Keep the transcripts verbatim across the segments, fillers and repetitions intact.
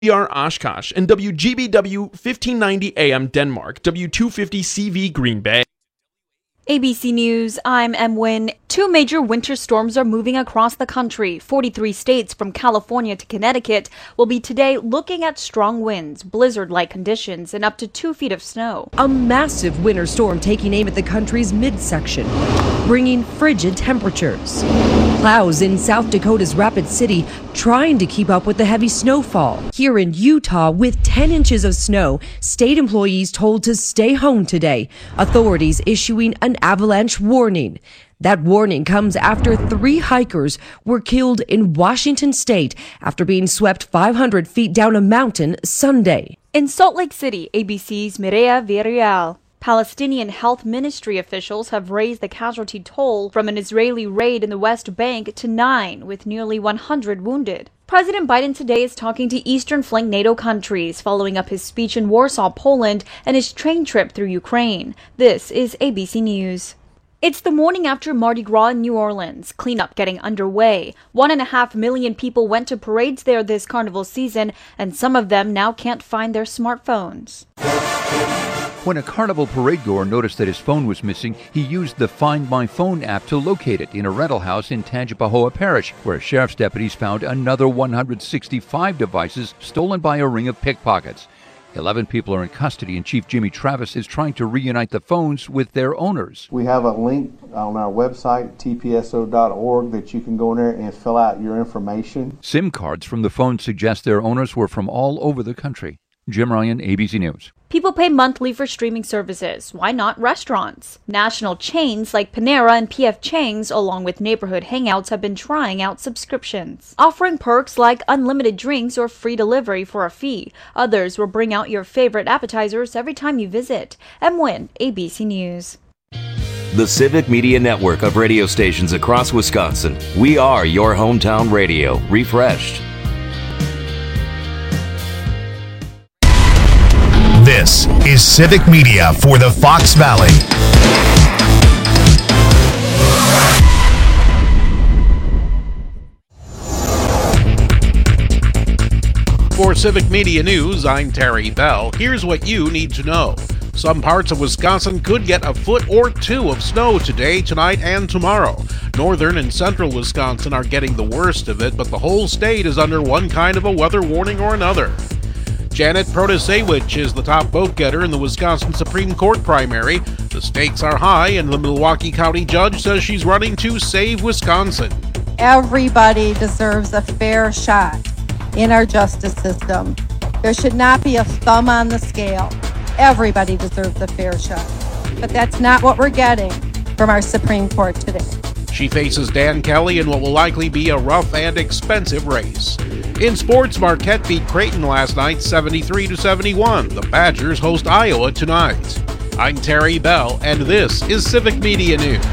R Oshkosh, and W G B W fifteen ninety A M Denmark, W two fifty C V Green Bay. A B C News, I'm Em Nguyen. Two major winter storms are moving across the country. forty-three states from California to Connecticut will be today looking at strong winds, blizzard-like conditions, and up to two feet of snow. A massive winter storm taking aim at the country's midsection, bringing frigid temperatures. Plows in South Dakota's Rapid City trying to keep up with the heavy snowfall. Here in Utah, with ten inches of snow, state employees told to stay home today. Authorities issuing an avalanche warning. That warning comes after three hikers were killed in Washington state after being swept five hundred feet down a mountain Sunday. In Salt Lake City, A B C's Mireya Villarreal. Palestinian health ministry officials have raised the casualty toll from an Israeli raid in the West Bank to nine, with nearly one hundred wounded. President Biden today is talking to Eastern Flank NATO countries, following up his speech in Warsaw, Poland, and his train trip through Ukraine. This is A B C News. It's the morning after Mardi Gras in New Orleans, cleanup getting underway. One and a half million people went to parades there this carnival season, and some of them now can't find their smartphones. When a carnival parade goer noticed that his phone was missing, he used the Find My Phone app to locate it in a rental house in Tangipahoa Parish, where sheriff's deputies found another one hundred sixty-five devices stolen by a ring of pickpockets. Eleven people are in custody, and Chief Jimmy Travis is trying to reunite the phones with their owners. We have a link on our website, T P S O dot org, that you can go in there and fill out your information. SIM cards from the phones suggest their owners were from all over the country. Jim Ryan, A B C News. People pay monthly for streaming services. Why not restaurants? National chains like Panera and P F Chang's, along with neighborhood hangouts, have been trying out subscriptions, offering perks like unlimited drinks or free delivery for a fee. Others will bring out your favorite appetizers every time you visit. Em Nguyen, A B C News. The Civic Media Network of radio stations across Wisconsin. We are your hometown radio, refreshed. This is Civic Media for the Fox Valley. For Civic Media News, I'm Terry Bell. Here's what you need to know. Some parts of Wisconsin could get a foot or two of snow today, tonight, and tomorrow. Northern and central Wisconsin are getting the worst of it, but the whole state is under one kind of a weather warning or another. Janet Protasewicz is the top vote getter in the Wisconsin Supreme Court primary. The stakes are high, and the Milwaukee County judge says she's running to save Wisconsin. Everybody deserves a fair shot in our justice system. There should not be a thumb on the scale. Everybody deserves a fair shot. But that's not what we're getting from our Supreme Court today. She faces Dan Kelly in what will likely be a rough and expensive race. In sports, Marquette beat Creighton last night seventy-three to seventy-one. The Badgers host Iowa tonight. I'm Terry Bell, and this is Civic Media News.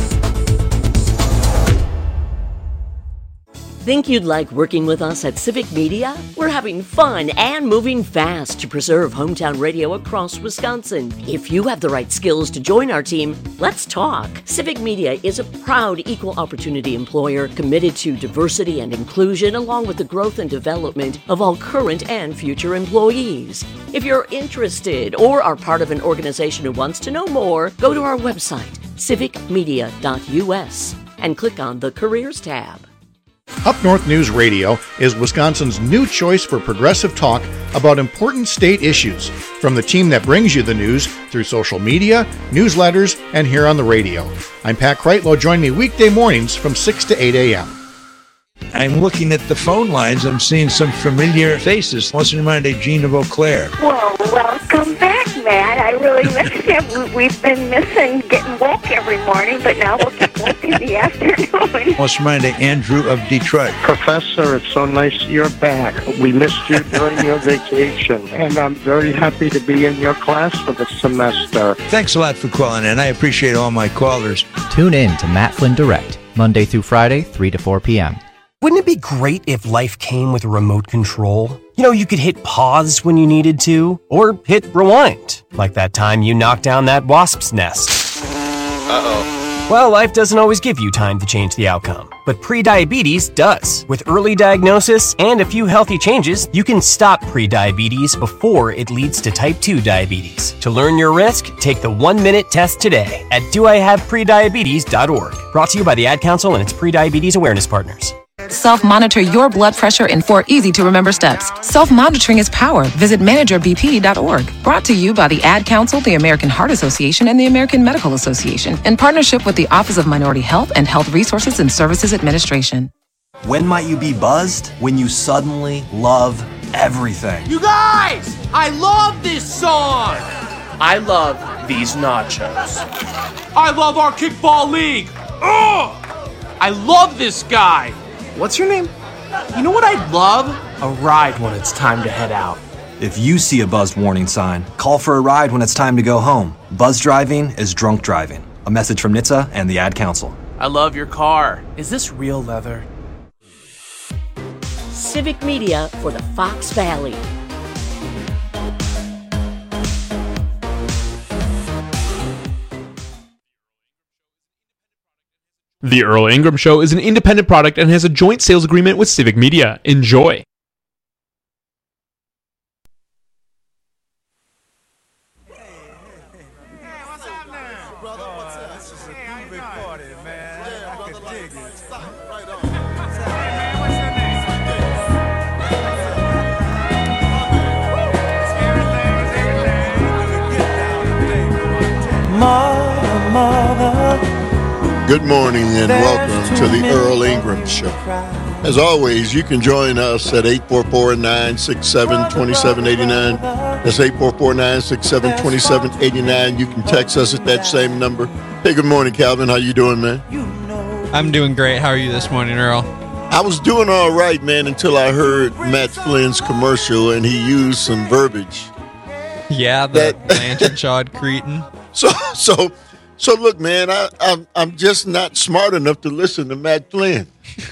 Think you'd like working with us at Civic Media? We're having fun and moving fast to preserve hometown radio across Wisconsin. If you have the right skills to join our team, let's talk. Civic Media is a proud equal opportunity employer committed to diversity and inclusion, along with the growth and development of all current and future employees. If you're interested or are part of an organization who wants to know more, go to our website, civic media dot u s, and click on the Careers tab. Up North News Radio is Wisconsin's new choice for progressive talk about important state issues, from the team that brings you the news through social media, newsletters, and here on the radio. I'm Pat Kreitlow. Join me weekday mornings from six to eight a.m. I'm looking at the phone lines. I'm seeing some familiar faces. What's reminded of Gina Beauclair? Well, welcome back, Matt. I really miss you. We've been missing getting woke every morning, but now we'll get woke in the afternoon. What's reminded of Andrew of Detroit? Professor, it's so nice you're back. We missed you during your vacation, and I'm very happy to be in your class for the semester. Thanks a lot for calling in. I appreciate all my callers. Tune in to Matt Flynn Direct, Monday through Friday, three to four p.m. Wouldn't it be great if life came with a remote control? You know, you could hit pause when you needed to, or hit rewind, like that time you knocked down that wasp's nest. Uh-oh. Well, life doesn't always give you time to change the outcome, but prediabetes does. With early diagnosis and a few healthy changes, you can stop prediabetes before it leads to type two diabetes. To learn your risk, take the one-minute test today at do I have prediabetes dot org. Brought to you by the Ad Council and its prediabetes awareness partners. Self-monitor your blood pressure in four easy-to-remember steps. Self-monitoring is power. Visit manager b p dot org. Brought to you by the Ad Council, the American Heart Association, and the American Medical Association, in partnership with the Office of Minority Health and Health Resources and Services Administration. When might you be buzzed? When you suddenly love everything. You guys! I love this song! I love these nachos. I love our kickball league! Ugh! I love this guy! What's your name? You know what I'd love? A ride when it's time to head out. If you see a buzzed warning sign, call for a ride when it's time to go home. Buzz driving is drunk driving. A message from N H T S A and the Ad Council. I love your car. Is this real leather? Civic Media for the Fox Valley. The Earl Ingram Show is an independent product and has a joint sales agreement with Civic Media. Enjoy. Mother, mother. Good morning and welcome to the Earl Ingram Show. As always, you can join us at eight four four, nine six seven, two seven eight nine. That's eight four four, nine six seven, two seven eight nine. You can text us at that same number. Hey, good morning, Calvin. How you doing, man? I'm doing great. How are you this morning, Earl? I was doing all right, man, until I heard Matt Flynn's commercial and he used some verbiage. Yeah, the lantern-jawed cretin. So, so... So look, man, I, I'm I'm just not smart enough to listen to Matt Flynn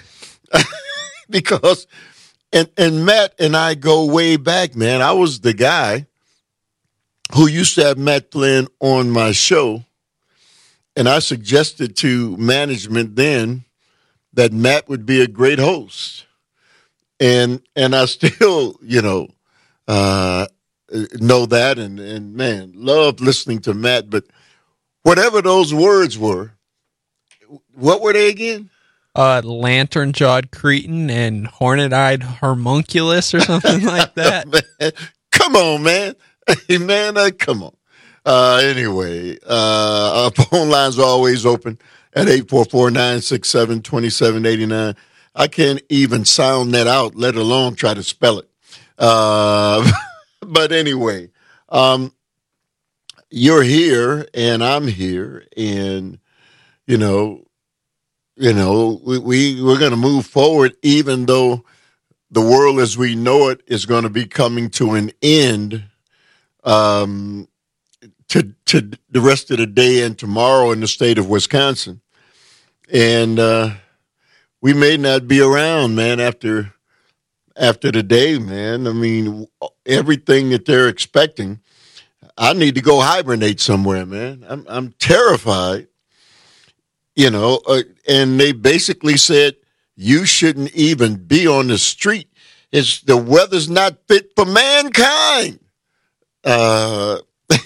because, and and Matt and I go way back, man. I was the guy who used to have Matt Flynn on my show, and I suggested to management then that Matt would be a great host, and and I still, you know, uh, know that, and and man, loved listening to Matt, but. Whatever those words were, what were they again? Uh, lantern-jawed cretin and hornet-eyed homunculus or something like that. Man, come on, man. Hey, man, uh, come on. Uh, anyway, uh, our phone lines are always open at eight four four, nine six seven, two seven eight nine. I can't even sound that out, let alone try to spell it. Uh, but anyway, um, you're here and I'm here, and you know, you know, we, we we're going to move forward, even though the world as we know it is going to be coming to an end. Um, to to the rest of the day and tomorrow in the state of Wisconsin, and uh, we may not be around, man. After after the day, man. I mean, everything that they're expecting. I need to go hibernate somewhere, man. I'm I'm terrified, you know. Uh, and they basically said you shouldn't even be on the street. It's the weather's not fit for mankind. Uh,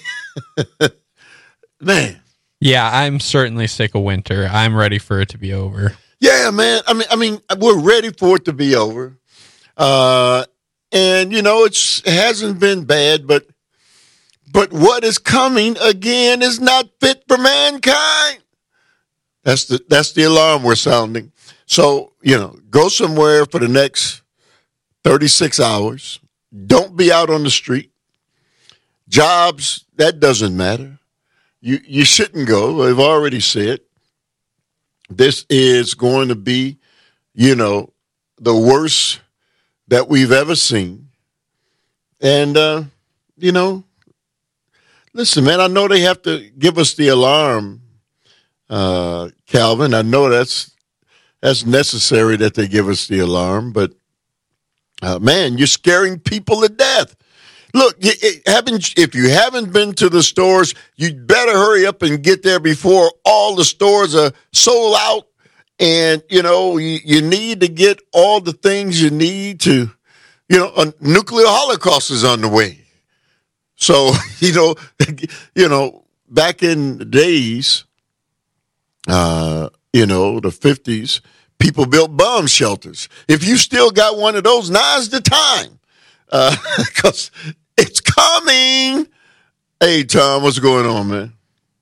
man. Yeah, I'm certainly sick of winter. I'm ready for it to be over. Yeah, man. I mean, I mean, we're ready for it to be over. Uh, and you know, it's it hasn't been bad, but. But what is coming again is not fit for mankind. That's the that's the alarm we're sounding. So, you know, go somewhere for the next thirty-six hours. Don't be out on the street. Jobs, that doesn't matter. You you shouldn't go. I've already said this is going to be, you know, the worst that we've ever seen. And, uh, you know, listen, man, I know they have to give us the alarm, uh, Calvin. I know that's that's necessary that they give us the alarm, but, uh, man, you're scaring people to death. Look, it, it, haven't, if you haven't been to the stores, you'd better hurry up and get there before all the stores are sold out. And, you know, you, you need to get all the things you need to, you know, a nuclear holocaust is on the way. So, you know, you know, back in the days, uh, you know, the fifties, people built bomb shelters. If you still got one of those, now's the time. Because uh, it's coming. Hey, Tom, what's going on, man?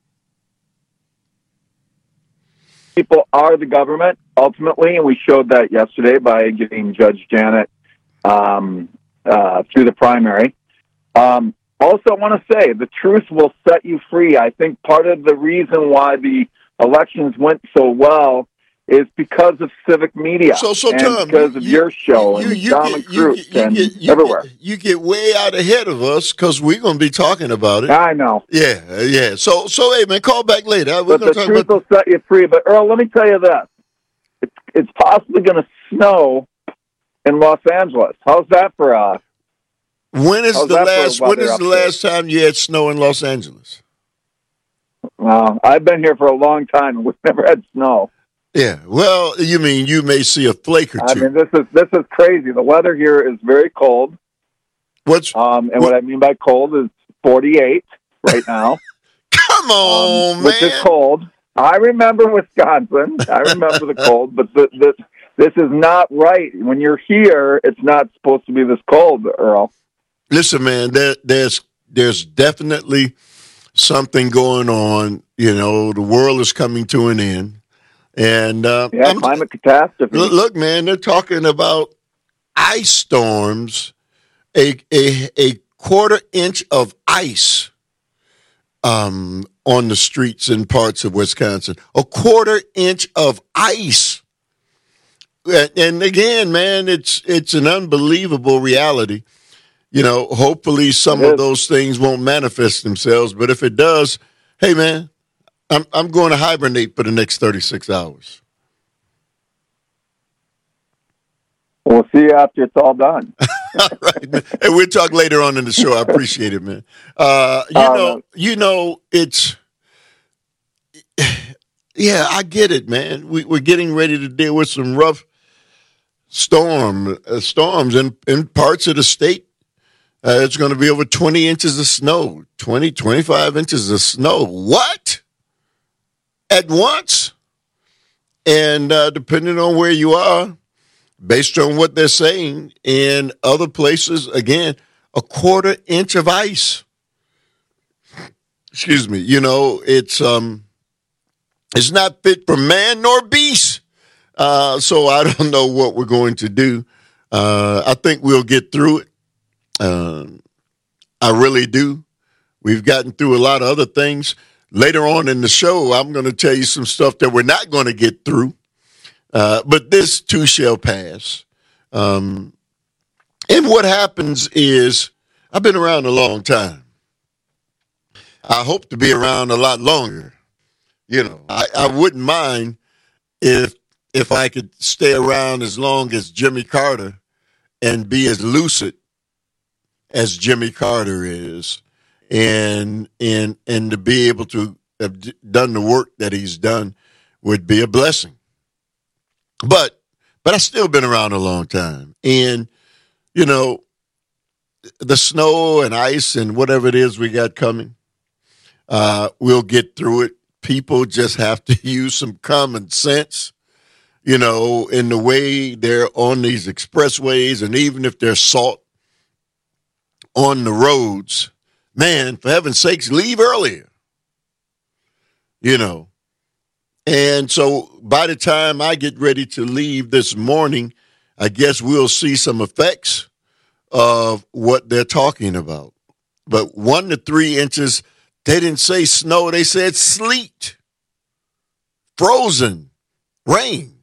People are the government, ultimately, and we showed that yesterday by getting Judge Janet um, uh, through the primary. Um, also, I want to say, the truth will set you free. I think part of the reason why the elections went so well is because of civic media, so, so, and Tom, because of you, your show you, and you Dominic get, you, Cruz you, and get, you everywhere. Get, you get way out ahead of us because we're going to be talking about it. I know. Yeah, yeah. So, so hey, man, call back later. We're But the talk truth about... will set you free. But, Earl, let me tell you this. It's, it's possibly going to snow in Los Angeles. How's that for uh When is how's the that for last? When weather is the update? last time you had snow in Los Angeles? Well, I've been here for a long time, and we've never had snow. Yeah. Well, you mean you may see a flake or two. I mean, this is this is crazy. The weather here is very cold. What's um, and what, what I mean by cold is forty-eight right now. Come on, um, man. Which is cold. I remember Wisconsin. I remember the cold, but the, the, this is not right. When you're here, it's not supposed to be this cold, Earl. Listen, man. There, there's there's definitely something going on. You know, the world is coming to an end. And uh, yeah, I'm, climate catastrophe. Look, look, man, they're talking about ice storms, a a, a quarter inch of ice um, on the streets in parts of Wisconsin. A quarter inch of ice. And, and again, man, it's it's an unbelievable reality. You know, hopefully some of those things won't manifest themselves, but if it does, hey, man, I'm I'm going to hibernate for the next thirty-six hours. We'll see you after it's all done. All right, man. Hey, we'll talk later on in the show. I appreciate it, man. Uh, you Uh, know, you know, it's yeah, I get it, man. We, we're getting ready to deal with some rough storm uh, storms in in parts of the state. Uh, it's going to be over twenty inches of snow, twenty, twenty-five inches of snow. What? At once? And uh, depending on where you are, based on what they're saying, in other places, again, a quarter inch of ice. Excuse me. You know, it's um, it's not fit for man nor beast. Uh, so I don't know what we're going to do. Uh, I think we'll get through it. Uh, I really do. We've gotten through a lot of other things. Later on in the show, I'm going to tell you some stuff that we're not going to get through. Uh, but this too shall pass. Um, and what happens is, I've been around a long time. I hope to be around a lot longer. You know, I, I wouldn't mind if if I could stay around as long as Jimmy Carter and be as lucid as Jimmy Carter is, and and and to be able to have done the work that he's done would be a blessing. But but I've still been around a long time, and you know, the snow and ice and whatever it is we got coming, uh, we'll get through it. People just have to use some common sense, you know, in the way they're on these expressways, and even if there's salt on the roads, man, for heaven's sakes, leave earlier, you know. And so by the time I get ready to leave this morning, I guess we'll see some effects of what they're talking about. But one to three inches, they didn't say snow, they said sleet, frozen, rain.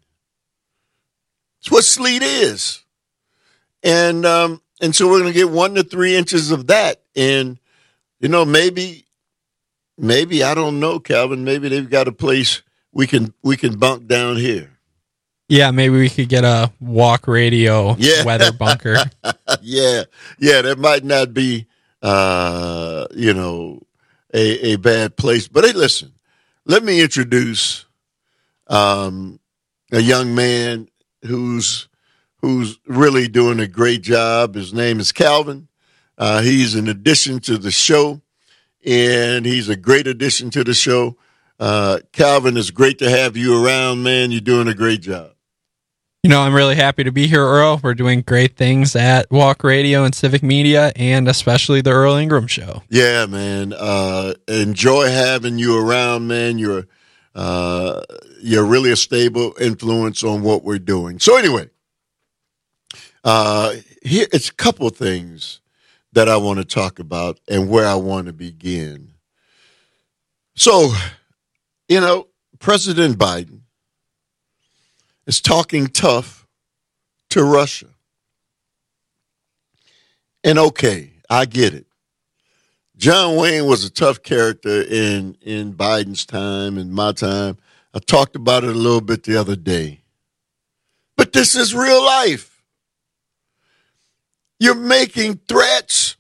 It's what sleet is. And um, and so we're going to get one to three inches of that. And, you know, maybe, maybe, I don't know, Calvin, maybe they've got a place we can we can bunk down here. Yeah, maybe we could get a walk radio yeah. weather bunker. yeah, yeah, that might not be uh, you know, a, a bad place. But hey, listen, let me introduce um, a young man who's who's really doing a great job. His name is Calvin. Uh, he's an addition to the show, and he's a great addition to the show. Uh, Calvin, it's great to have you around, man. You're doing a great job. You know, I'm really happy to be here, Earl. We're doing great things at Walk Radio and Civic Media, and especially the Earl Ingram Show. Yeah, man. Uh, enjoy having you around, man. You're uh, you're really a stable influence on what we're doing. So anyway, uh, here it's a couple of things that I want to talk about and where I want to begin. So, you know, President Biden is talking tough to Russia. And okay, I get it. John Wayne was a tough character in, in Biden's time and my time. I talked about it a little bit the other day. But this is real life. You're making threats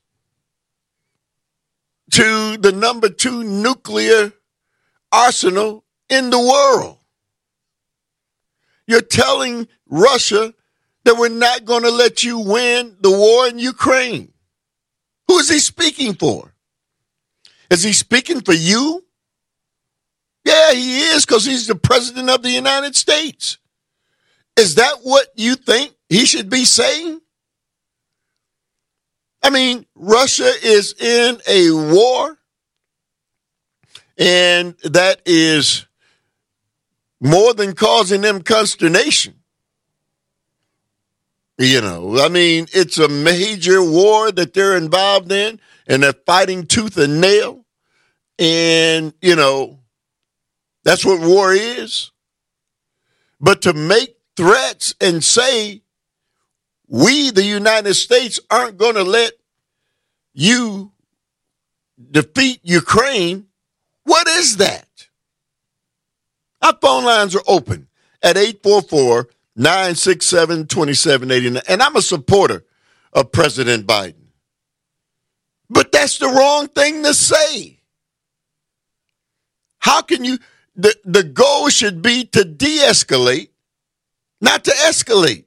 to the number two nuclear arsenal in the world. You're telling Russia that we're not going to let you win the war in Ukraine. Who is he speaking for? Is he speaking for you? Yeah, he is, because he's the president of the United States. Is that what you think he should be saying? I mean, Russia is in a war, and that is more than causing them consternation. You know, I mean, it's a major war that they're involved in, and they're fighting tooth and nail. And, you know, that's what war is. But to make threats and say, we, the United States, aren't going to let you defeat Ukraine, what is that? Our phone lines are open at eight four four, nine six seven, two seven eight nine. And I'm a supporter of President Biden. But that's the wrong thing to say. How can you, the, the goal should be to de-escalate, not to escalate.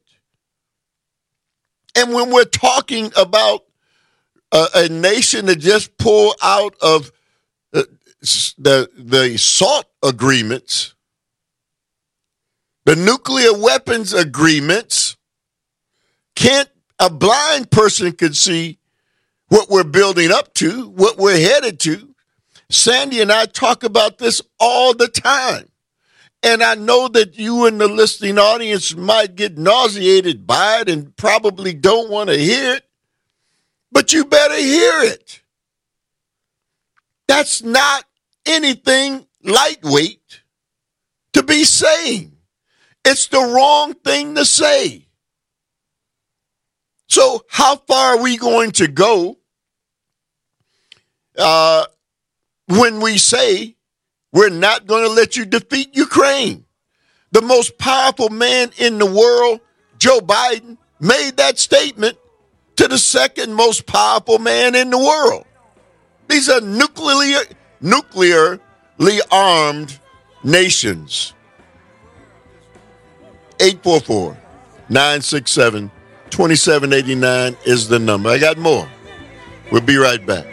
And when we're talking about a, a nation that just pulled out of the, the, the SALT agreements, the nuclear weapons agreements, can't, a blind person could see what we're building up to, what we're headed to. Sandy and I talk about this all the time. And I know that you in the listening audience might get nauseated by it and probably don't want to hear it, but you better hear it. That's not anything lightweight to be saying. It's the wrong thing to say. So how far are we going to go uh, when we say we're not going to let you defeat Ukraine? The most powerful man in the world, Joe Biden, made that statement to the second most powerful man in the world. These are nuclear, nuclearly armed nations. eight four four, nine six seven, two seven eight nine is the number. I got more. We'll be right back.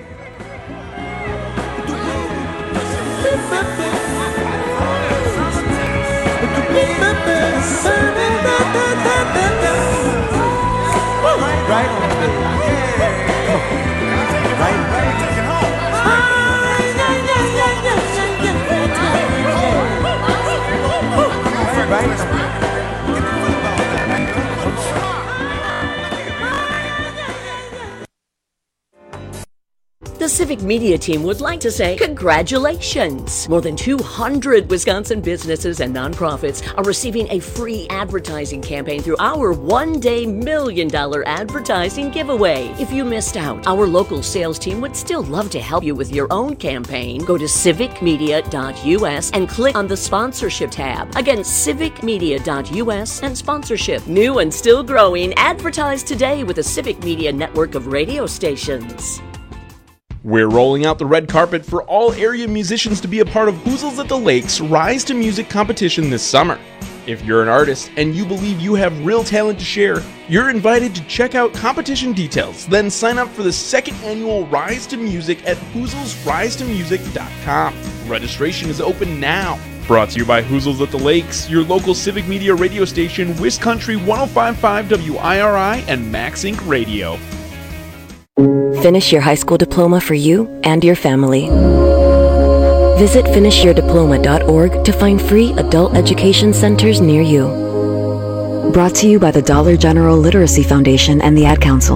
The Civic Media team would like to say congratulations! More than two hundred Wisconsin businesses and nonprofits are receiving a free advertising campaign through our one-day million dollar advertising giveaway. If you missed out, our local sales team would still love to help you with your own campaign. Go to civic media dot u s and click on the sponsorship tab. Again, civic media dot u s and sponsorship. New and still growing, advertise today with the Civic Media network of radio stations. We're rolling out the red carpet for all area musicians to be a part of Hoozles at the Lakes Rise to Music competition this summer. If you're an artist and you believe you have real talent to share, you're invited to check out competition details, then sign up for the second annual Rise to Music at hoozles rise to music dot com. Registration is open now. Brought to you by Hoozles at the Lakes, your local civic media radio station, Wiscountry one oh five point five W I R I and Max Inc Radio. Finish your high school diploma for you and your family. Visit finish your diploma dot org to find free adult education centers near you. Brought to you by the Dollar General Literacy Foundation and the Ad Council.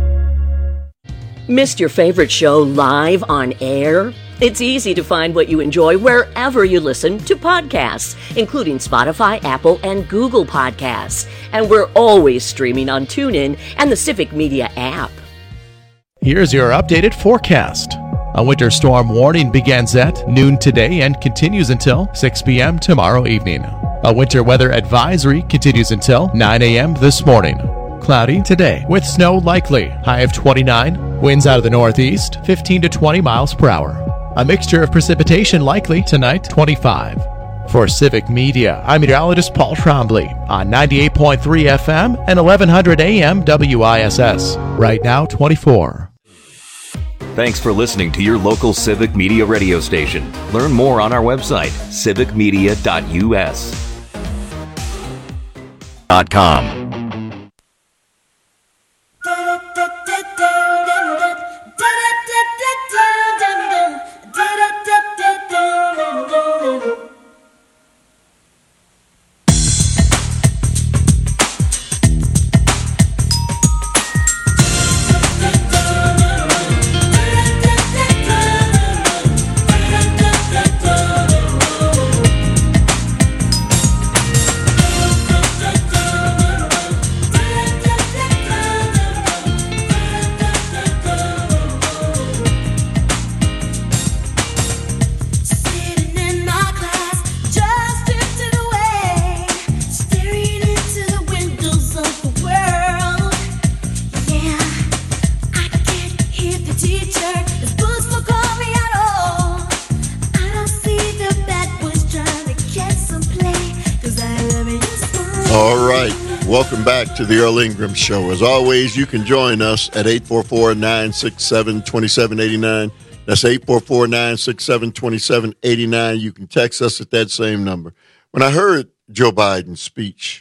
Missed your favorite show live on air? It's easy to find what you enjoy wherever you listen to podcasts, including Spotify, Apple, and Google Podcasts. And we're always streaming on TuneIn and the Civic Media app. Here's your updated forecast. A winter storm warning begins at noon today and continues until six p.m. tomorrow evening. A winter weather advisory continues until nine a.m. this morning. Cloudy today with snow likely. High of twenty-nine. Winds out of the northeast, fifteen to twenty miles per hour. A mixture of precipitation likely tonight, twenty-five. For Civic Media, I'm meteorologist Paul Trombley on ninety-eight point three F M and eleven hundred A M W I S S. Right now, twenty-four. Thanks for listening to your local Civic Media radio station. Learn more on our website, civic media dot u s. .com. Welcome back to the Earl Ingram Show. As always, you can join us at eight four four, nine six seven, two seven eight nine. That's eight four four, nine six seven, two seven eight nine. You can text us at that same number. When I heard Joe Biden's speech,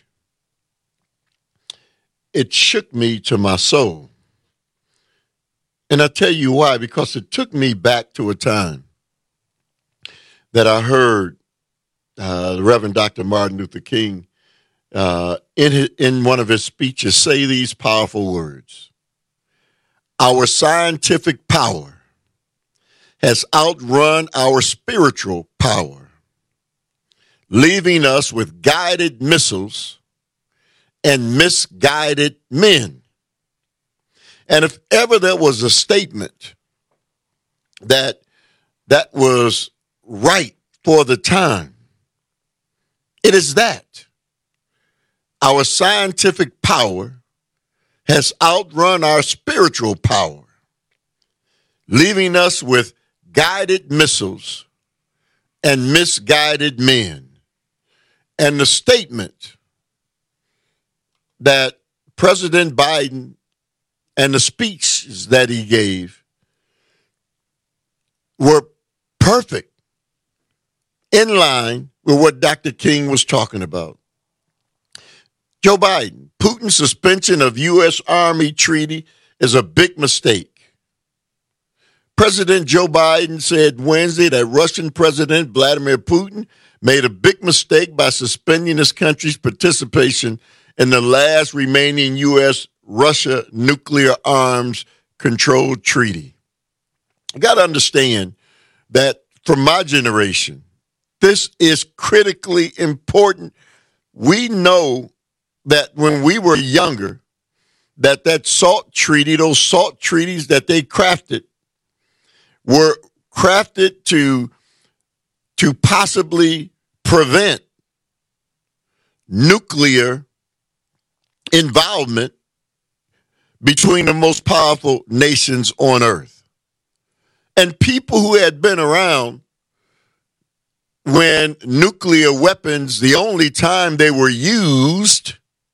it shook me to my soul. And I'll tell you why, because it took me back to a time that I heard uh, the Reverend Doctor Martin Luther King Uh, in his, in one of his speeches, say these powerful words: "Our scientific power has outrun our spiritual power, leaving us with guided missiles and misguided men." And if ever there was a statement that that was right for the time, it is that. Our scientific power has outrun our spiritual power, leaving us with guided missiles and misguided men. And the statement that President Biden and the speeches that he gave were perfect, in line with what Doctor King was talking about. Joe Biden, Putin's suspension of U S Army treaty is a big mistake. President Joe Biden said Wednesday that Russian President Vladimir Putin made a big mistake by suspending his country's participation in the last remaining U S Russia nuclear arms control treaty. You got to understand that for my generation, this is critically important. We know that when we were younger, that that SALT treaty, those SALT treaties that they crafted, were crafted to, to possibly prevent nuclear involvement between the most powerful nations on earth. And people who had been around when nuclear weapons, the only time they were used,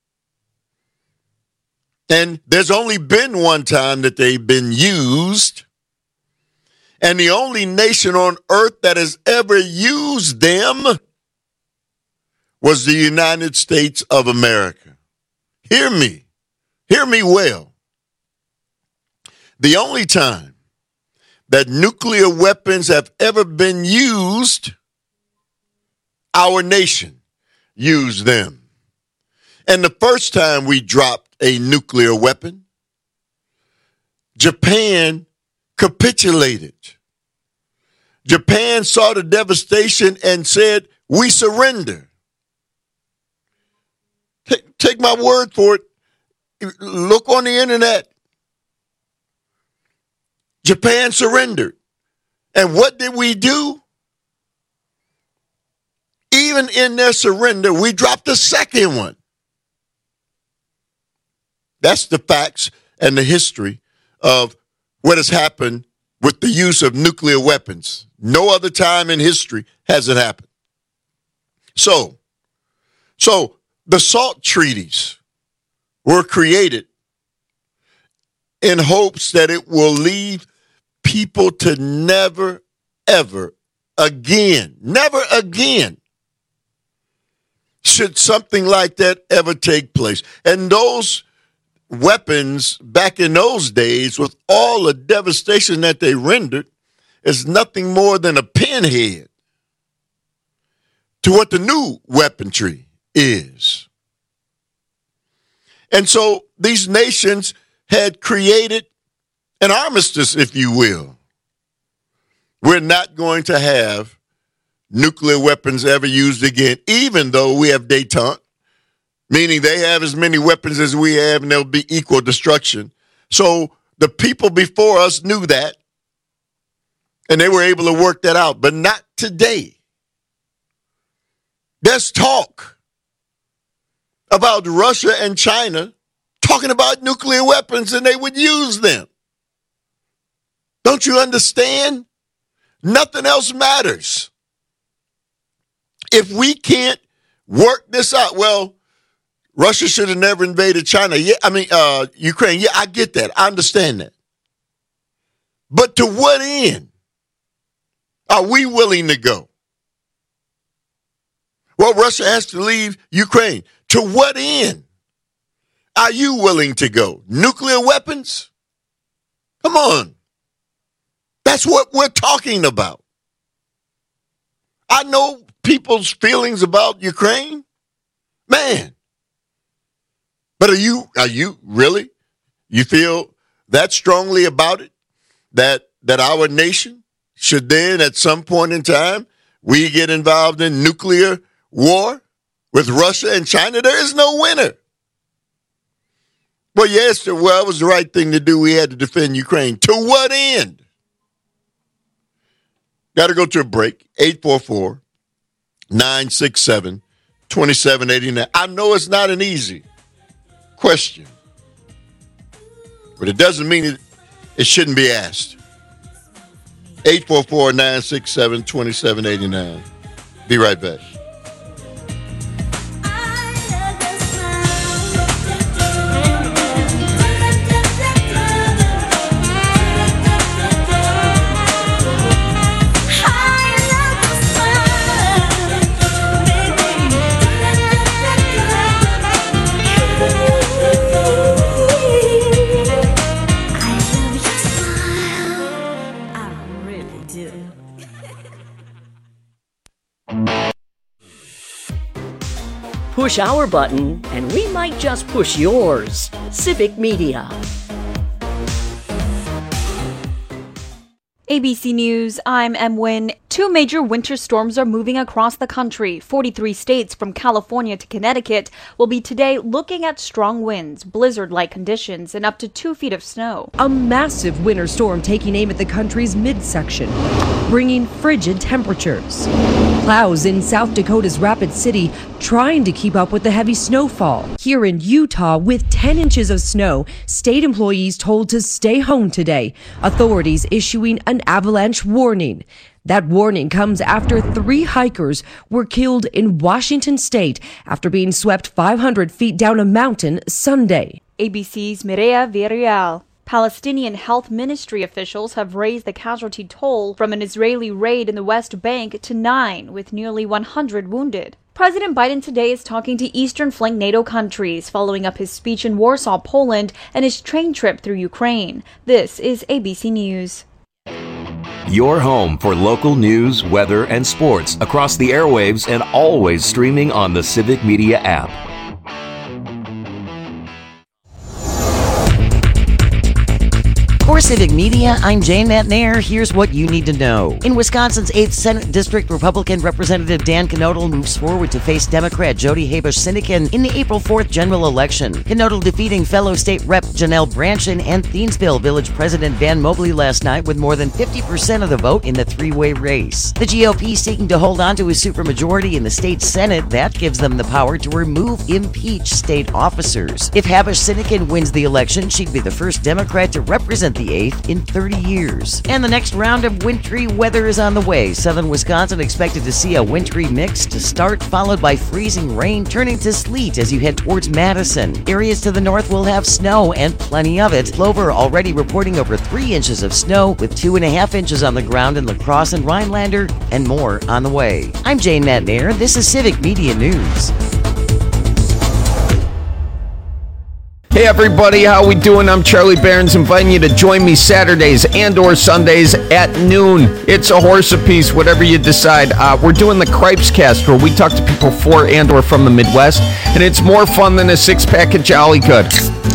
and there's only been one time that they've been used, and the only nation on earth that has ever used them was the United States of America. Hear me. Hear me well. The only time that nuclear weapons have ever been used, our nation used them. And the first time we dropped a nuclear weapon, Japan capitulated. Japan saw the devastation and said, we surrender. Take, take my word for it. Look on the internet. Japan surrendered. And what did we do? Even in their surrender, we dropped a second one. That's the facts and the history of what has happened with the use of nuclear weapons. No other time in history has it happened. So, so the SALT treaties were created in hopes that it will leave people to never, ever again, never again, should something like that ever take place. And those weapons back in those days, with all the devastation that they rendered, is nothing more than a pinhead to what the new weaponry is. And so these nations had created an armistice, if you will. We're not going to have nuclear weapons ever used again, even though we have détente, meaning they have as many weapons as we have and there'll be equal destruction. So the people before us knew that, and they were able to work that out, but not today. There's talk about Russia and China talking about nuclear weapons and they would use them. Don't you understand? Nothing else matters. If we can't work this out, well, Russia should have never invaded China. Yeah, I mean, uh, Ukraine. Yeah, I get that. I understand that. But to what end are we willing to go? Well, Russia has to leave Ukraine. To what end are you willing to go? Nuclear weapons? Come on. That's what we're talking about. I know people's feelings about Ukraine. Man. But are you, are you really? You feel that strongly about it? That, that our nation should then at some point in time, we get involved in nuclear war with Russia and China? There is no winner. Well, yes, well, it was the right thing to do. We had to defend Ukraine. To what end? Got to go to a break. eight four four, nine six seven, two seven eight nine. I know it's not an easy question, but it doesn't mean it, it shouldn't be asked. eight four four, nine six seven, two seven eight nine. Be right back. Push our button, and we might just push yours. Civic Media. A B C News, I'm Em Nguyen. Two major winter storms are moving across the country. forty-three states from California to Connecticut will be today looking at strong winds, blizzard-like conditions, and up to two feet of snow. A massive winter storm taking aim at the country's midsection, bringing frigid temperatures. Plows in South Dakota's Rapid City trying to keep up with the heavy snowfall. Here in Utah, with ten inches of snow, state employees told to stay home today. Authorities issuing an avalanche warning. That warning comes after three hikers were killed in Washington state after being swept five hundred feet down a mountain Sunday. A B C's Mireya Villarreal. Palestinian health ministry officials have raised the casualty toll from an Israeli raid in the West Bank to nine, with nearly one hundred wounded. President Biden today is talking to Eastern Flank NATO countries, following up his speech in Warsaw, Poland, and his train trip through Ukraine. This is A B C News. Your home for local news, weather, and sports across the airwaves and always streaming on the Civic Media app. For Civic Media, I'm Jane Matnair. Here's what you need to know. In Wisconsin's eighth Senate District, Republican Representative Dan Knodl moves forward to face Democrat Jody Habush-Sinykin in the April fourth general election. Knodl defeating fellow state rep Janelle Branchin and Thiensville Village President Van Mobley last night with more than fifty percent of the vote in the three-way race. The G O P seeking to hold on to a supermajority in the state Senate. That gives them the power to remove impeached state officers. If Habush-Sinykin wins the election, she'd be the first Democrat to represent the eighth in thirty years. And the next round of wintry weather is on the way. Southern Wisconsin expected to see a wintry mix to start, followed by freezing rain turning to sleet as you head towards Madison. Areas to the north will have snow and plenty of it. Plover already reporting over three inches of snow with two and a half inches on the ground in La Crosse and Rhinelander, and more on the way. I'm Jane Matnair. This is Civic Media News. Hey everybody, how we doing? I'm Charlie Barons, inviting you to join me Saturdays and or Sundays at noon. It's a horse apiece, whatever you decide. Uh, we're doing the Cripes Cast, where we talk to people for and or from the Midwest, and it's more fun than a six-pack of Jolly Good.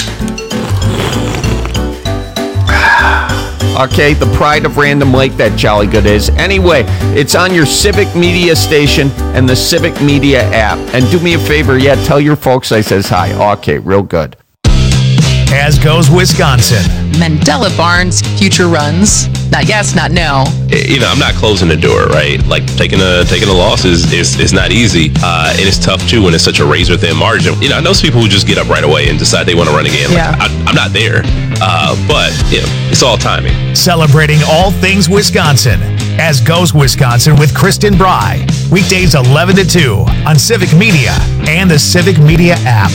Okay, the pride of Random Lake, that Jolly Good is. Anyway, it's on your Civic Media station and the Civic Media app. And do me a favor, yeah, tell your folks I says hi. Okay, real good. As goes Wisconsin. Mandela Barnes, future runs. Not yes, not no. You know, I'm not closing the door, right? Like taking a taking a loss is is, is not easy, uh, and it's tough too when it's such a razor thin margin. You know, I know some people who just get up right away and decide they want to run again. Like, yeah. I, I'm not there, uh, but you know, it's all timing. Celebrating all things Wisconsin. As goes Wisconsin with Kristen Bry. Weekdays eleven to two on Civic Media and the Civic Media app.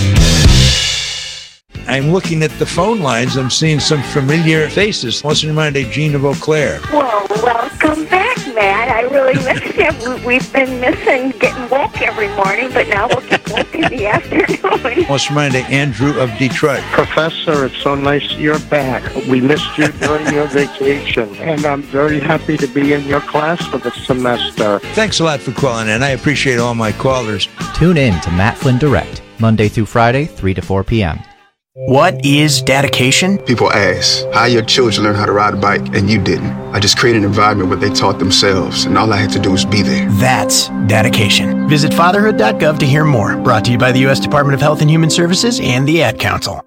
I'm looking at the phone lines. I'm seeing some familiar faces. What's in mind, Gina Beauclair? Well, welcome back, Matt. I really missed you. We've been missing getting woke every morning, but now we'll get woke in the afternoon. What's in mind, Andrew of Detroit? Professor, it's so nice you're back. We missed you during your vacation, and I'm very happy to be in your class for the semester. Thanks a lot for calling in. I appreciate all my callers. Tune in to Matt Flynn Direct, Monday through Friday, three to four p.m. What is dedication? People ask, how your children learn how to ride a bike and you didn't? I just created an environment where they taught themselves, and all I had to do was be there. That's dedication. Visit fatherhood dot gov to hear more. Brought to you by the U S Department of Health and Human Services and the Ad Council.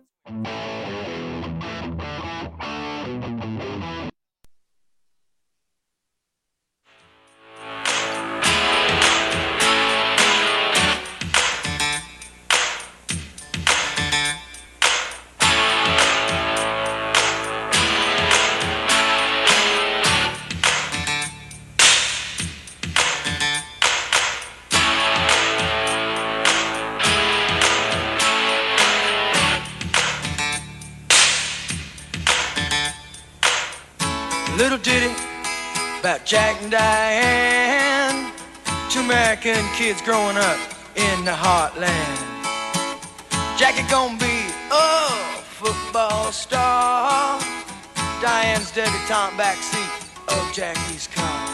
Little ditty about Jack and Diane, two American kids growing up in the heartland. Jackie gonna be a football star, Diane's debutante backseat of Jackie's car.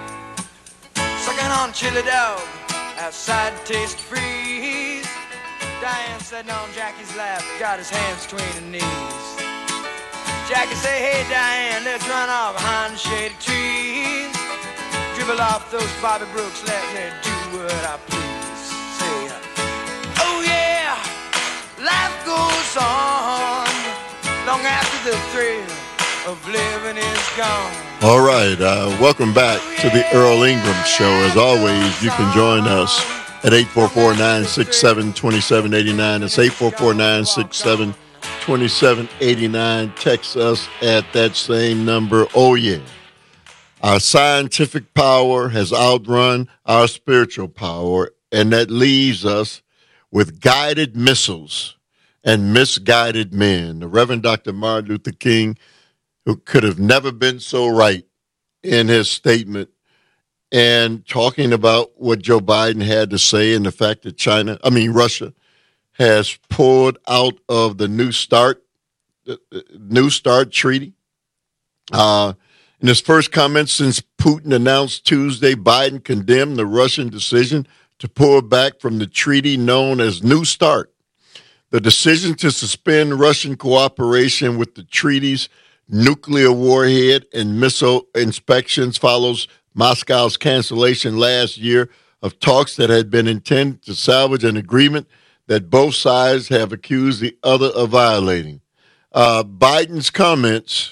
Sucking on chili dog outside Taste Freeze, Diane sitting on Jackie's lap, got his hands between her knees. Jackie say, hey Diane, let's run off behind the shady trees. Dribble off those Bobby Brooks, let me do what I please. Say, oh yeah, life goes on long after the thrill of living is gone. All right, uh, welcome back to the Earl Ingram Show. As always, you can join us at eight four four, nine six seven, two seven eight nine. That's eight four four, nine six seven, two seven eight nine. Text us at that same number. Oh, yeah. Our scientific power has outrun our spiritual power, and that leaves us with guided missiles and misguided men. The Reverend Doctor Martin Luther King, who could have never been so right in his statement, and talking about what Joe Biden had to say and the fact that China, I mean, Russia, has pulled out of the New START, the New START treaty. Uh, in his first comments since Putin announced Tuesday, Biden condemned the Russian decision to pull back from the treaty known as New START. The decision to suspend Russian cooperation with the treaty's nuclear warhead and missile inspections follows Moscow's cancellation last year of talks that had been intended to salvage an agreement that both sides have accused the other of violating. Uh, Biden's comments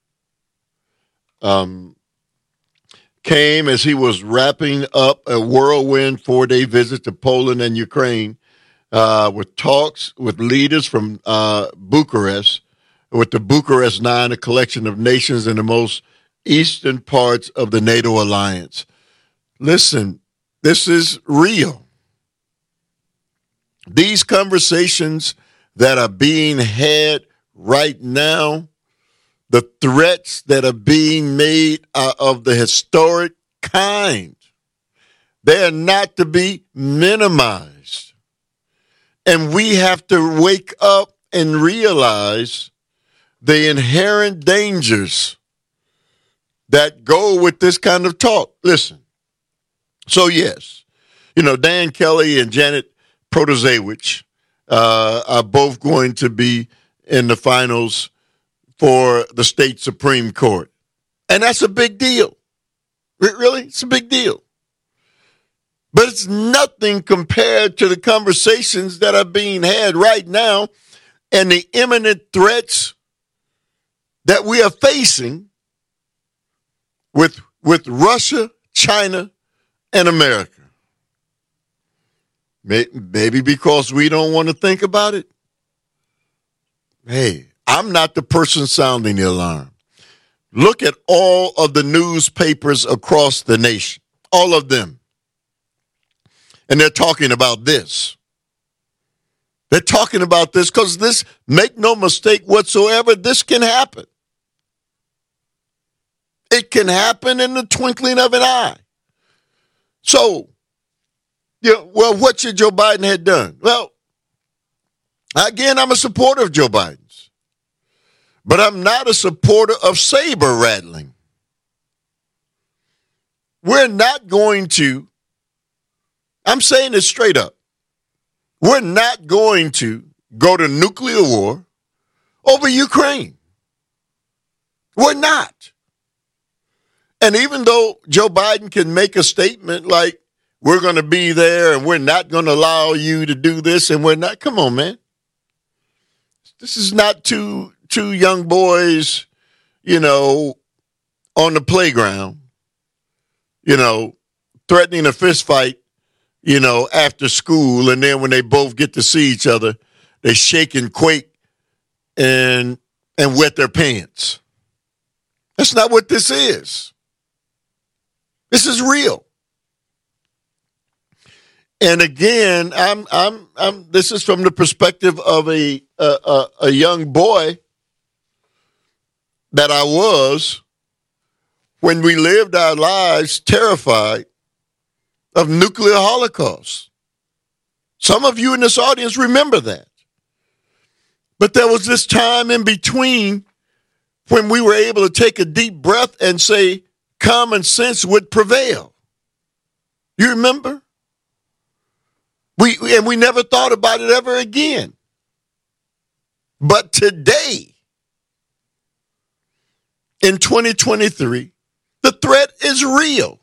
um, came as he was wrapping up a whirlwind four-day visit to Poland and Ukraine uh, with talks with leaders from uh, Bucharest, with the Bucharest Nine, a collection of nations in the most eastern parts of the NATO alliance. Listen, this is real. These conversations that are being had right now, the threats that are being made are of the historic kind. They are not to be minimized. And we have to wake up and realize the inherent dangers that go with this kind of talk. Listen, so yes, you know, Dan Kelly and Janet Protasewicz uh, are both going to be in the finals for the state Supreme Court. And that's a big deal. Really? It's a big deal. But it's nothing compared to the conversations that are being had right now and the imminent threats that we are facing with with Russia, China, and America. Maybe because we don't want to think about it. Hey, I'm not the person sounding the alarm. Look at all of the newspapers across the nation, all of them. And they're talking about this. They're talking about this because this, make no mistake whatsoever, this can happen. It can happen in the twinkling of an eye. So, you know, well, what should Joe Biden have done? Well, again, I'm a supporter of Joe Biden's. But I'm not a supporter of saber rattling. We're not going to, I'm saying this straight up, we're not going to go to nuclear war over Ukraine. We're not. And even though Joe Biden can make a statement like, we're going to be there and we're not going to allow you to do this and we're not, come on, man. This is not two, two young boys, you know, on the playground, you know, threatening a fist fight, you know, after school. And then when they both get to see each other, they shake and quake and, and wet their pants. That's not what this is. This is real. And again, I'm, I'm, I'm. This is from the perspective of a, a, a, a young boy that I was when we lived our lives terrified of nuclear holocaust. Some of you in this audience remember that. But there was this time in between when we were able to take a deep breath and say common sense would prevail. You remember? We and we never thought about it ever again. But today, in twenty twenty-three, the threat is real.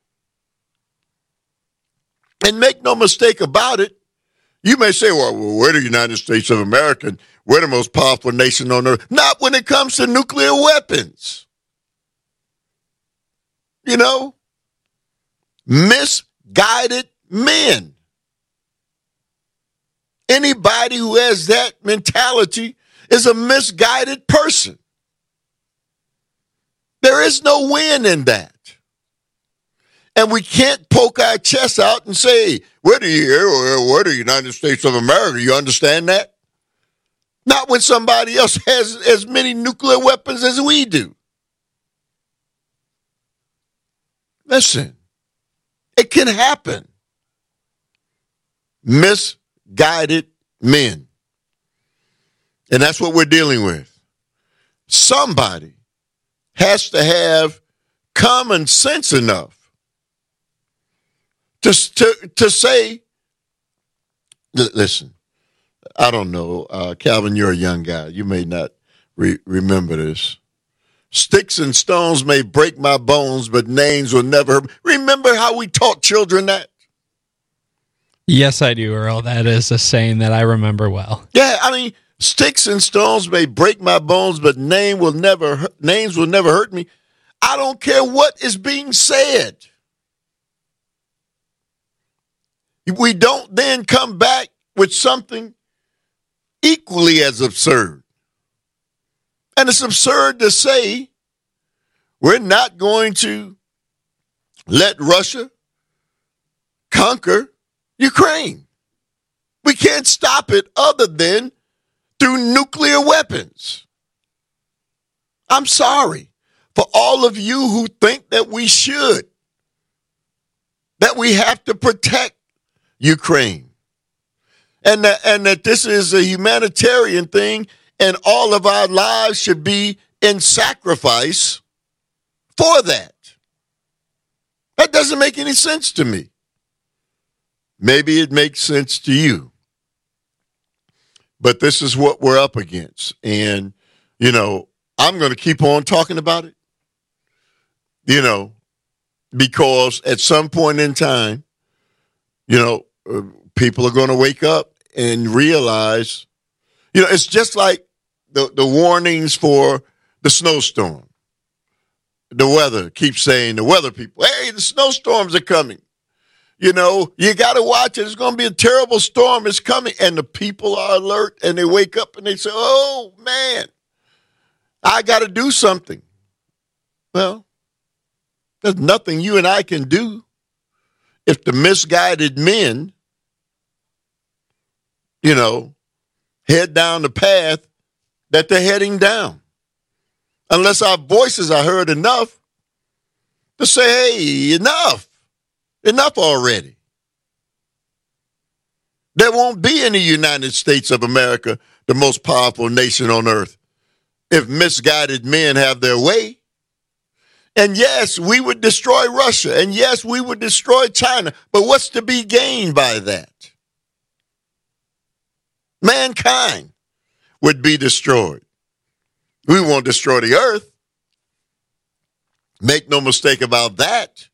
And make no mistake about it, you may say, well, we're the United States of America. We're the most powerful nation on earth. Not when it comes to nuclear weapons. You know, misguided men. Anybody who has that mentality is a misguided person. There is no win in that. And we can't poke our chests out and say, we're the, we're the United States of America. You understand that? Not when somebody else has as many nuclear weapons as we do. Listen, it can happen. Misguided men. And that's what we're dealing with. Somebody has to have common sense enough to, to, to say, listen, I don't know, uh, Calvin, you're a young guy. You may not re- remember this. Sticks and stones may break my bones, but names will never hurt. Remember how we taught children that? Yes, I do, Earl. That is a saying that I remember well. Yeah, I mean, sticks and stones may break my bones, but name will never names will never hurt me. I don't care what is being said. We don't then come back with something equally as absurd. And it's absurd to say we're not going to let Russia conquer Ukraine. We can't stop it other than through nuclear weapons. I'm sorry for all of you who think that we should, that we have to protect Ukraine, and that, and that this is a humanitarian thing, and all of our lives should be in sacrifice for that. That doesn't make any sense to me. Maybe it makes sense to you. But this is what we're up against. And, you know, I'm going to keep on talking about it, you know, because at some point in time, you know, uh, people are going to wake up and realize, you know, it's just like the, the warnings for the snowstorm. The weather keeps saying, the weather people, hey, the snowstorms are coming. You know, you got to watch it. It's going to be a terrible storm. It's coming. And the people are alert and they wake up and they say, oh, man, I got to do something. Well, there's nothing you and I can do if the misguided men, you know, head down the path that they're heading down. Unless our voices are heard enough to say, hey, enough. Enough already. There won't be any United States of America, the most powerful nation on earth, if misguided men have their way. And yes, we would destroy Russia. And yes, we would destroy China. But what's to be gained by that? Mankind would be destroyed. We won't destroy the earth. Make no mistake about that.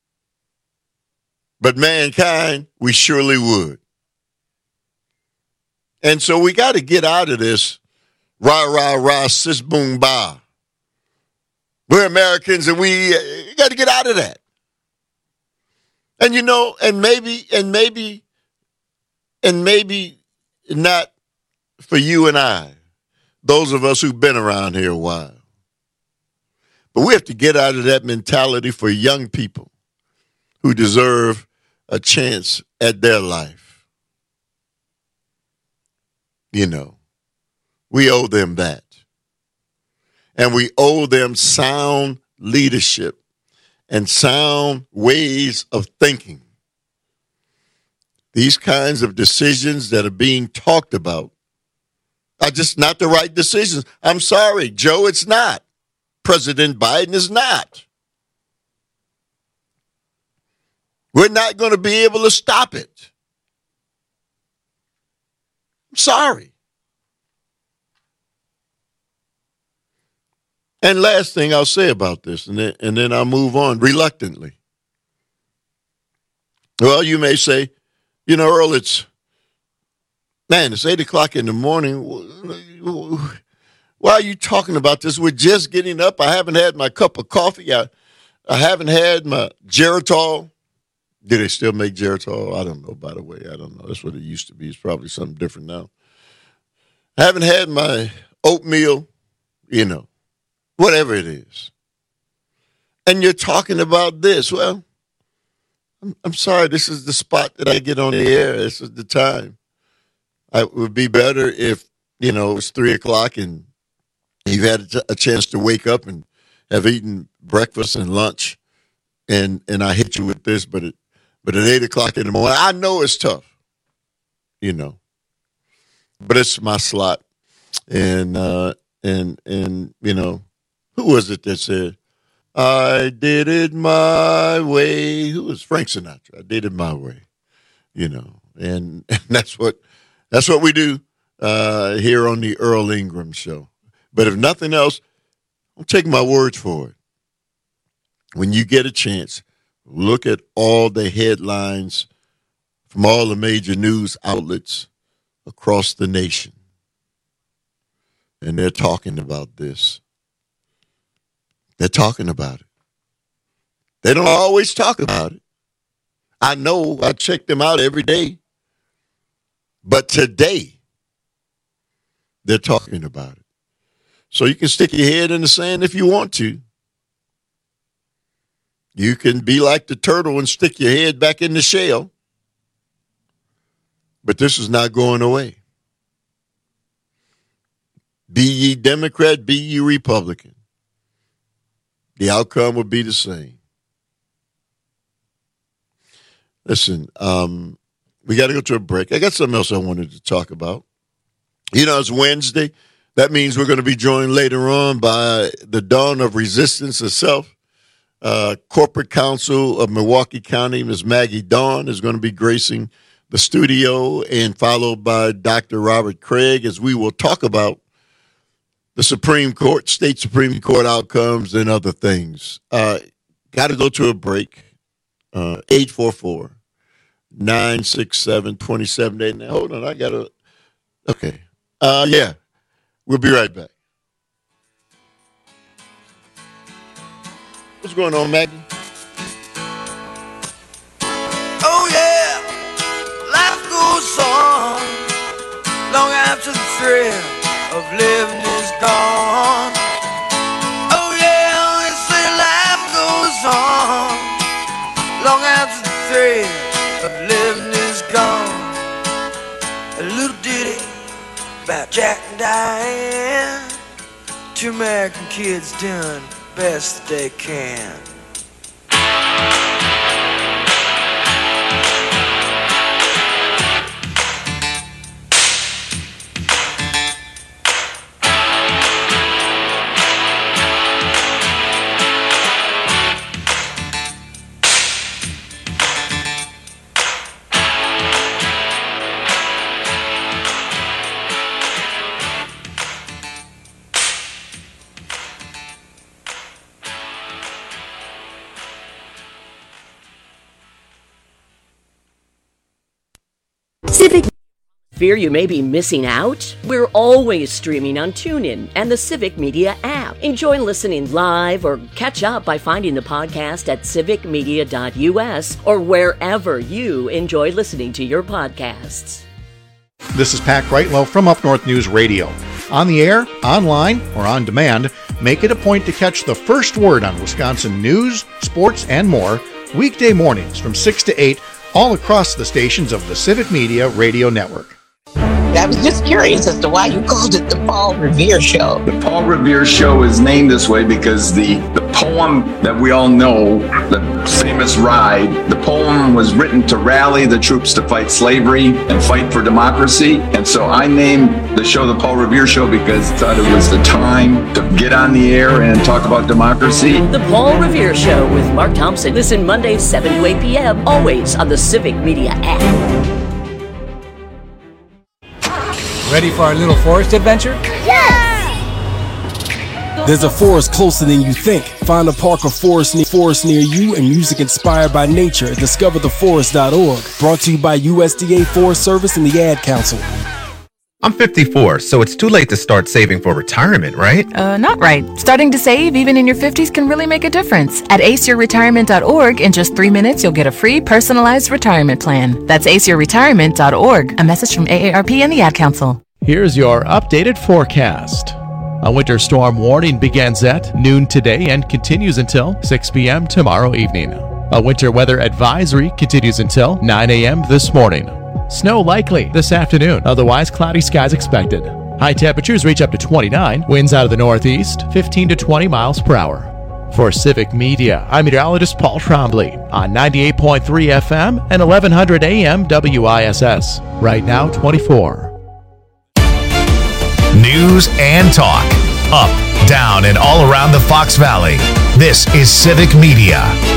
But mankind, we surely would. And so we got to get out of this rah, rah, rah, sis, boom, bah. We're Americans and we uh, got to get out of that. And, you know, and maybe, and maybe, and maybe not for you and I, those of us who've been around here a while. But we have to get out of that mentality for young people who deserve a chance at their life. You know, we owe them that. And we owe them sound leadership and sound ways of thinking. These kinds of decisions that are being talked about are just not the right decisions. I'm sorry, Joe, it's not. President Biden is not. We're not going to be able to stop it. I'm sorry. And last thing I'll say about this, and then, and then I'll move on reluctantly. Well, you may say, you know, Earl, it's, man, it's eight o'clock in the morning. Why are you talking about this? We're just getting up. I haven't had my cup of coffee. I, I haven't had my Geritol. Do they still make Geritol? I don't know, by the way. I don't know. That's what it used to be. It's probably something different now. I haven't had my oatmeal, you know, whatever it is. And you're talking about this. Well, I'm, I'm sorry. This is the spot that I get on the air. This is the time. I, it would be better if, you know, it's three o'clock and you've had a, t- a chance to wake up and have eaten breakfast and lunch, and, and I hit you with this, but it, but at eight o'clock in the morning, I know it's tough, you know, but it's my slot. And, uh, and, and, you know, who was it that said, I did it my way? Who was Frank Sinatra? I did it my way, you know, and, and that's what, that's what we do uh, here on the Earl Ingram Show. But if nothing else, don't take my word for it. When you get a chance, look at all the headlines from all the major news outlets across the nation. And they're talking about this. They're talking about it. They don't always talk about it. I know. I check them out every day. But today, they're talking about it. So you can stick your head in the sand if you want to. You can be like the turtle and stick your head back in the shell. But this is not going away. Be ye Democrat, be ye Republican. The outcome will be the same. Listen, um, we got to go to a break. I got something else I wanted to talk about. You know, it's Wednesday. That means we're going to be joined later on by the dawn of resistance herself. Uh, Corporate Counsel of Milwaukee County, Miz Maggie Dawn, is going to be gracing the studio, and followed by Doctor Robert Craig, as we will talk about the Supreme Court, state Supreme Court outcomes, and other things. Uh, got to go to a break. Uh, eight four four, nine six seven, two seven eight nine. Hold on, I got to. Okay. Uh, yeah, we'll be right back. What's going on, Maggie? Oh, yeah, life goes on long after the thrill of living is gone. Oh, yeah, they say life goes on long after the thrill of living is gone. A little ditty about Jack and Diane, two American kids doing best they can. Civic. Fear you may be missing out? We're always streaming on TuneIn and the Civic Media app. Enjoy listening live or catch up by finding the podcast at civic media dot u s or wherever you enjoy listening to your podcasts. This is Pat Greitlow from Up North News Radio. On the air, online, or on demand, make it a point to catch the first word on Wisconsin news, sports, and more weekday mornings from six to eight all across the stations of the Civic Media Radio Network. I was just curious as to why you called it the Paul Revere Show. The Paul Revere Show is named this way because the, the poem that we all know, the famous Ride, the poem was written to rally the troops to fight slavery and fight for democracy. And so I named the show the Paul Revere Show because I thought it was the time to get on the air and talk about democracy. The Paul Revere Show with Mark Thompson. Listen Mondays seven to eight p.m. always on the Civic Media app. Ready for our little forest adventure? Yes! There's a forest closer than you think. Find a park or forest near, forest near you and music inspired by nature at discover the forest dot org. Brought to you by U S D A Forest Service and the Ad Council. I'm fifty-four, so it's too late to start saving for retirement, right? Uh, not right. Starting to save even in your fifties can really make a difference. At ace your retirement dot org, in just three minutes, you'll get a free personalized retirement plan. That's ace your retirement dot org. A message from A A R P and the Ad Council. Here's your updated forecast. A winter storm warning begins at noon today and continues until six p.m. tomorrow evening. A winter weather advisory continues until nine a.m. this morning. Snow likely this afternoon, otherwise cloudy skies expected. High temperatures reach up to twenty-nine, winds out of the northeast, fifteen to twenty miles per hour. For Civic Media, I'm meteorologist Paul Trombley on ninety-eight point three F M and eleven hundred A M W I S S. Right now, twenty-four. News and talk. Up, down, and all around the Fox Valley. This is Civic Media.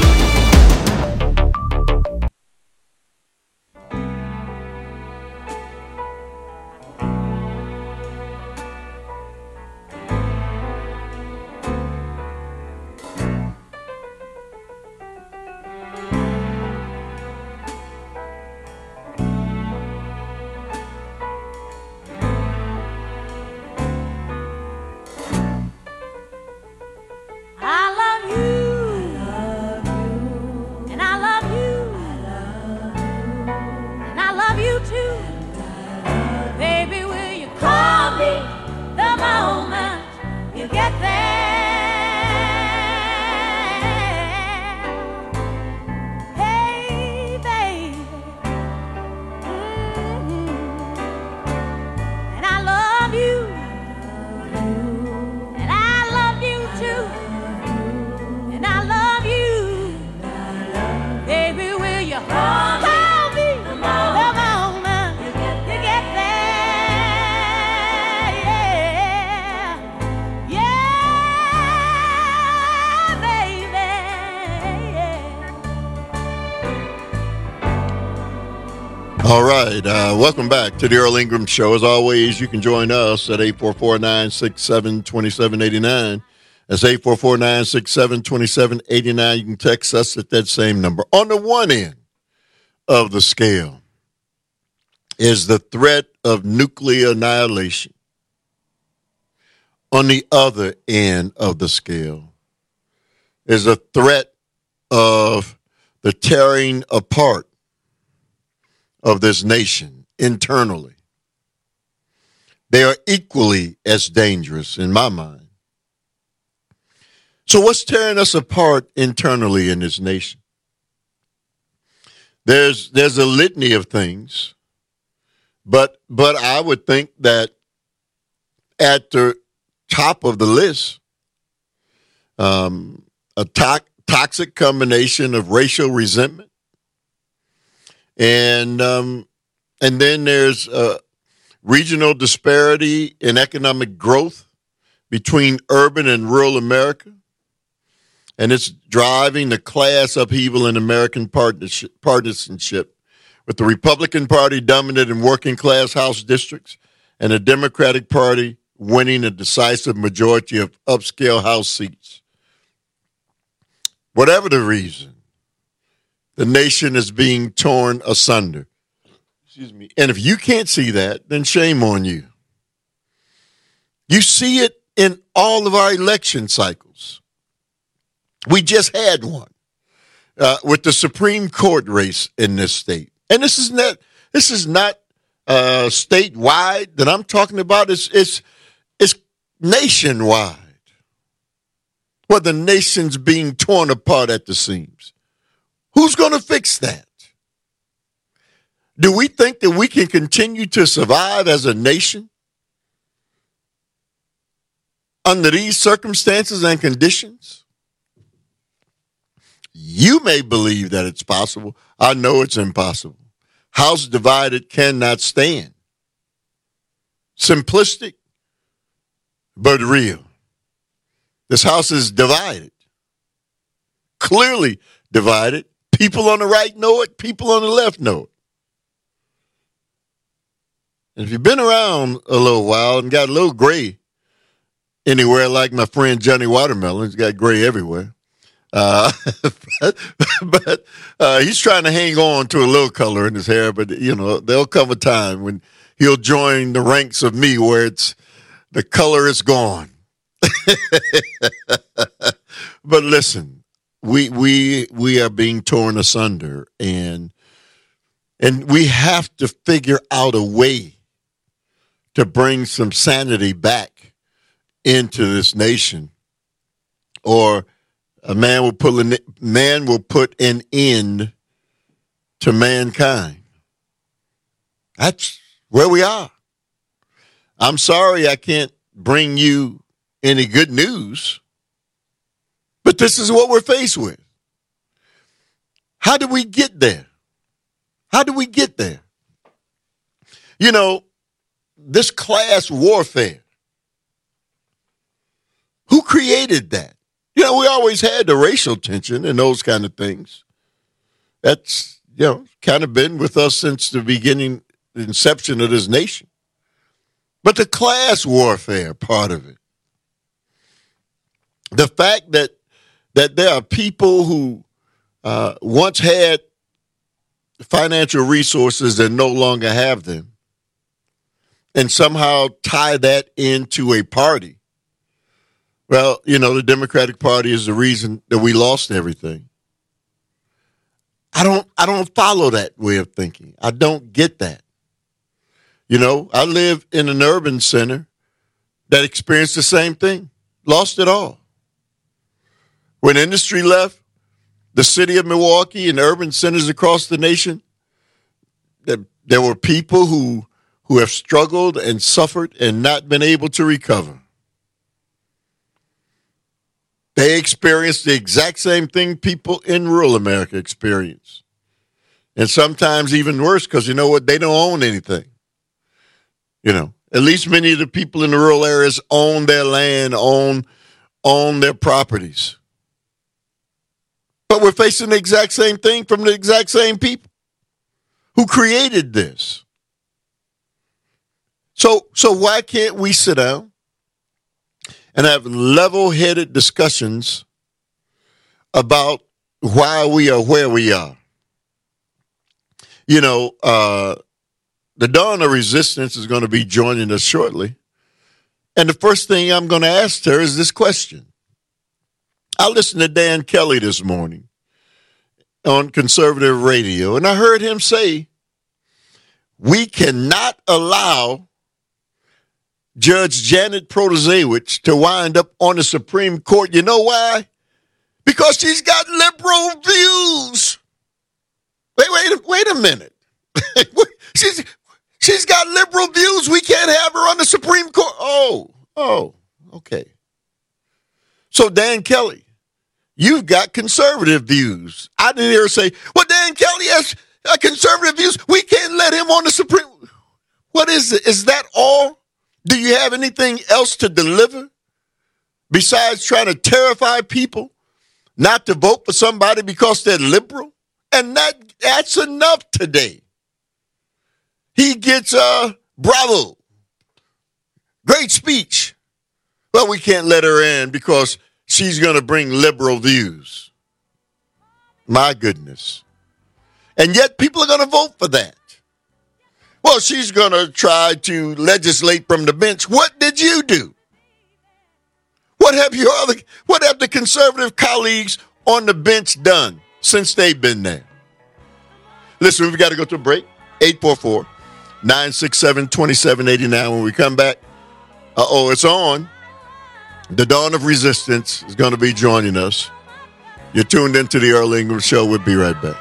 All right. Uh, welcome back to the Earl Ingram Show. As always, you can join us at eight four four, nine six seven, two seven eight nine. That's eight four four, nine six seven, two seven eight nine. You can text us at that same number. On the one end of the scale is the threat of nuclear annihilation. On the other end of the scale is a threat of the tearing apart of this nation internally. They are equally as dangerous in my mind. So what's tearing us apart internally in this nation? There's there's a litany of things, but but I would think that at the top of the list, um, a to- toxic combination of racial resentment, And um, and then there's uh, regional disparity in economic growth between urban and rural America. And it's driving the class upheaval in American partnership, partisanship, with the Republican Party dominant in working class House districts and the Democratic Party winning a decisive majority of upscale House seats. Whatever the reason, the nation is being torn asunder. Excuse me. And if you can't see that, then shame on you. You see it in all of our election cycles. We just had one uh, with the Supreme Court race in this state. And this is not, this is not uh, statewide that I'm talking about. It's, it's, it's nationwide, where the nation's being torn apart at the seams. Who's going to fix that? Do we think that we can continue to survive as a nation under these circumstances and conditions? You may believe that it's possible. I know it's impossible. House divided cannot stand. Simplistic, but real. This house is divided. Clearly divided. People on the right know it. People on the left know it. And if you've been around a little while and got a little gray anywhere, like my friend Johnny Watermelon, he's got gray everywhere. Uh, but but uh, he's trying to hang on to a little color in his hair. But, you know, there'll come a time when he'll join the ranks of me where it's the color is gone. But listen, we we we are being torn asunder, and and we have to figure out a way to bring some sanity back into this nation, or a man will put an, man will put an end to mankind. That's where we are. I'm sorry I can't bring you any good news, but this is what we're faced with. How do we get there? How do we get there? You know, this class warfare, who created that? You know, we always had the racial tension and those kind of things. That's, you know, kind of been with us since the beginning, the inception of this nation. But the class warfare part of it, the fact that that there are people who uh, once had financial resources and no longer have them, and somehow tie that into a party. Well, you know, the Democratic Party is the reason that we lost everything. I don't I don't follow that way of thinking. I don't get that. You know, I live in an urban center that experienced the same thing, lost it all. When industry left, the city of Milwaukee and urban centers across the nation, there, there were people who who have struggled and suffered and not been able to recover. They experienced the exact same thing people in rural America experience. And sometimes even worse, because you know what? They don't own anything. You know, at least many of the people in the rural areas own their land, own, own their properties. But we're facing the exact same thing from the exact same people who created this. So, so why can't we sit down and have level-headed discussions about why we are where we are? You know, uh, the Dawn of Resistance is going to be joining us shortly. And the first thing I'm going to ask her is this question. I listened to Dan Kelly this morning on conservative radio, and I heard him say, we cannot allow Judge Janet Protasiewicz to wind up on the Supreme Court. You know why? Because she's got liberal views. Wait, wait, wait a minute. she's she's got liberal views. We can't have her on the Supreme Court. Oh, oh, okay. So Dan Kelly, you've got conservative views. I didn't hear her say, well, Dan Kelly has uh, conservative views. We can't let him on the Supreme. What is it? Is that all? Do you have anything else to deliver besides trying to terrify people not to vote for somebody because they're liberal? And that that's enough today. He gets uh, bravo. Great speech. Well, we can't let her in because she's going to bring liberal views. My goodness. And yet people are going to vote for that. Well, she's going to try to legislate from the bench. What did you do? What have your other, what have the conservative colleagues on the bench done since they've been there? Listen, we've got to go to a break. eight four four, nine six seven, two seven eight nine. When we come back, uh-oh, it's on. The Dawn of Resistance is going to be joining us. You're tuned into the Earl Ingram Show. We'll be right back.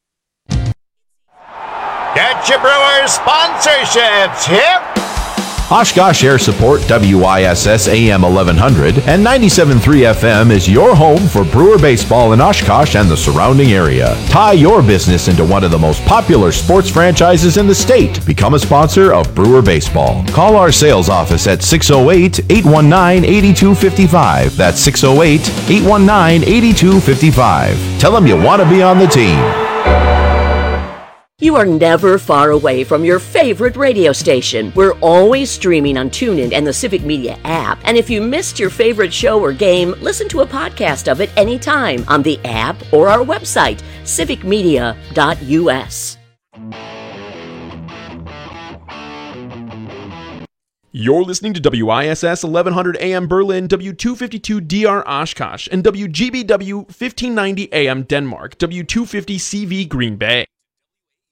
Get your Brewers sponsorships. Hip, Oshkosh Air Support, W I S S A M eleven hundred, and ninety-seven point three F M is your home for Brewer baseball in Oshkosh and the surrounding area. Tie your business into one of the most popular sports franchises in the state. Become a sponsor of Brewer baseball. Call our sales office at six oh eight, eight one nine, eight two five five. That's six oh eight, eight one nine, eight two five five. Tell them you want to be on the team. You are never far away from your favorite radio station. We're always streaming on TuneIn and the Civic Media app. And if you missed your favorite show or game, listen to a podcast of it anytime on the app or our website, civic media dot u s. You're listening to W I S S eleven hundred A M Berlin, W two fifty-two D R Oshkosh, and W G B W fifteen ninety A M Denmark, W two fifty C V Green Bay.